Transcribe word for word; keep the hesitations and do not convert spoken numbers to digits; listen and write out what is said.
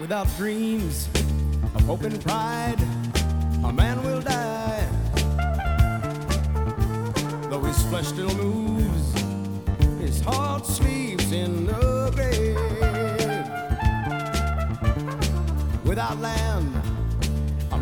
without dreams of hope and pride, a man will die. Though his flesh still moves, his heart sleeps in the grave. Without land